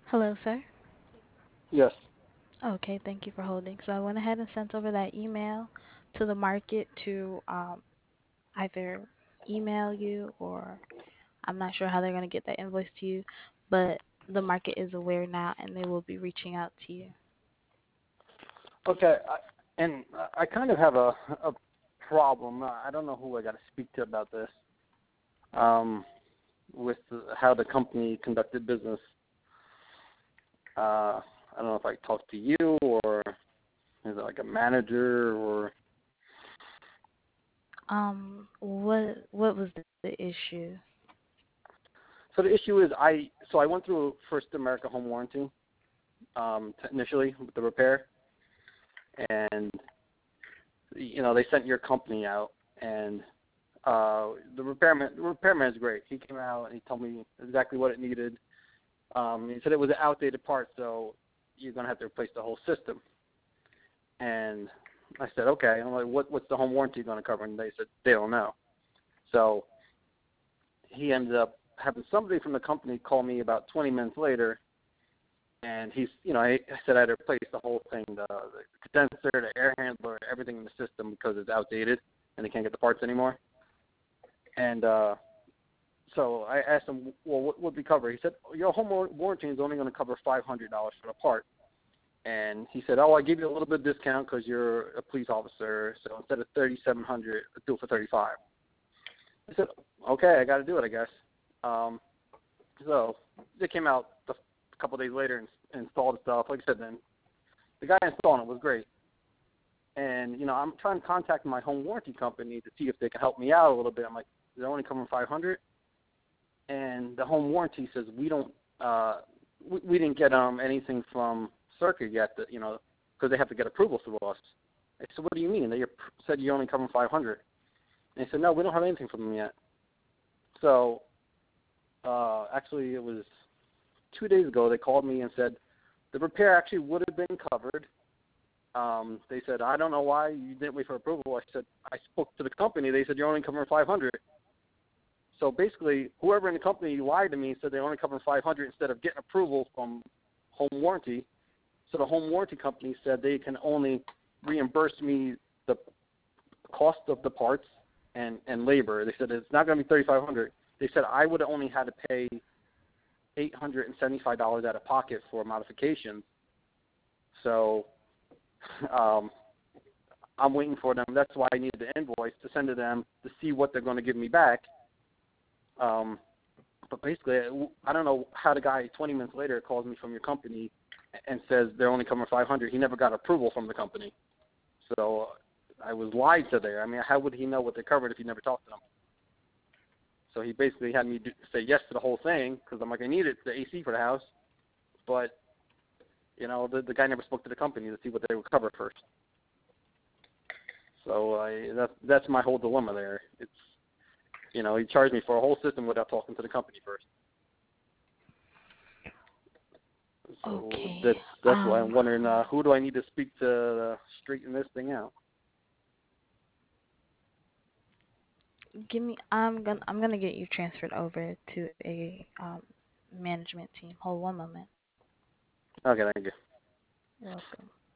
Hello, sir. Yes. Okay, thank you for holding. So I went ahead and sent over that email to the market to either email you or I'm not sure how they're going to get that invoice to you, but the market is aware now and they will be reaching out to you. Okay. I kind of have a problem. I don't know who I got to speak to about this. With how the company conducted business. I don't know if I talked to you or is it like a manager or. What was the issue? So the issue is I went through First America Home Warranty initially with the repair, and they sent your company out, and the repairman is great. He came out and he told me exactly what it needed. He said it was an outdated part, so you're gonna have to replace the whole system. And I said, okay. I'm like, what's the home warranty going to cover? And they said they don't know. So he ended up having somebody from the company call me about 20 minutes later, and I said I had to replace the whole thing, the condenser, the air handler, everything in the system because it's outdated and they can't get the parts anymore. And so I asked him, well, what would we cover? He said, your home warranty is only going to cover $500 for the part. And he said, oh, I give you a little bit of discount because you're a police officer. So instead of 3,700, do it for 35. I said, okay, I got to do it, I guess. So they came out a couple of days later and installed the stuff. Like I said, then the guy installing it was great. And, I'm trying to contact my home warranty company to see if they can help me out a little bit. I'm like, they're only covering 500. And the home warranty says we don't, we didn't get anything from Circuit yet, because they have to get approval through us. I said, what do you mean? They said you're only covering 500. And they said, no, we don't have anything from them yet. So actually it was 2 days ago they called me and said the repair actually would have been covered. They said, I don't know why you didn't wait for approval. I said, I spoke to the company. They said, you're only covering 500. So basically, whoever in the company lied to me and said they're only covering 500 instead of getting approval from home warranty. So the home warranty company said they can only reimburse me the cost of the parts and labor. They said it's not going to be $3,500. They said I would have only had to pay $875 out of pocket for modifications. So I'm waiting for them. That's why I needed the invoice to send to them to see what they're going to give me back. But basically, I don't know how the guy 20 minutes later calls me from your company and says they're only covering 500. He never got approval from the company. So I was lied to there. I mean, how would he know what they covered if he never talked to them? So he basically had me say yes to the whole thing because I'm like, I needed the AC for the house. But, the guy never spoke to the company to see what they would cover first. So that's my whole dilemma there. It's, he charged me for a whole system without talking to the company first. So Okay. that's why I'm wondering who do I need to speak to straighten this thing out. I'm gonna get you transferred over to a management team. Hold one moment. Okay, thank you. You're welcome.